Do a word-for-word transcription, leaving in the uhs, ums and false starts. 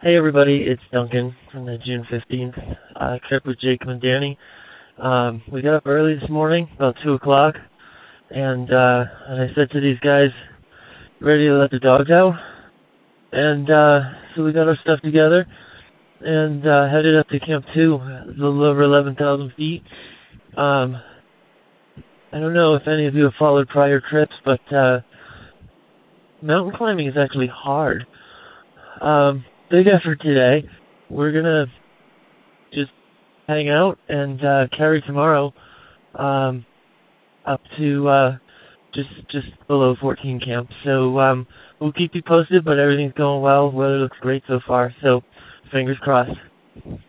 Hey everybody, it's Duncan from the June fifteenth uh, trip with Jacob and Danny. Um, we got up early this morning, about two o'clock, and, uh, and I said to these guys, ready to let the dogs out? And uh, so we got our stuff together and uh, headed up to Camp two, a little over eleven thousand feet. Um, I don't know if any of you have followed prior trips, but uh, mountain climbing is actually hard. Um, big effort today. We're going to just hang out and uh, carry tomorrow um, up to uh, just just below fourteen camp. So um, we'll keep you posted, but everything's going well. Weather looks great so far, so fingers crossed.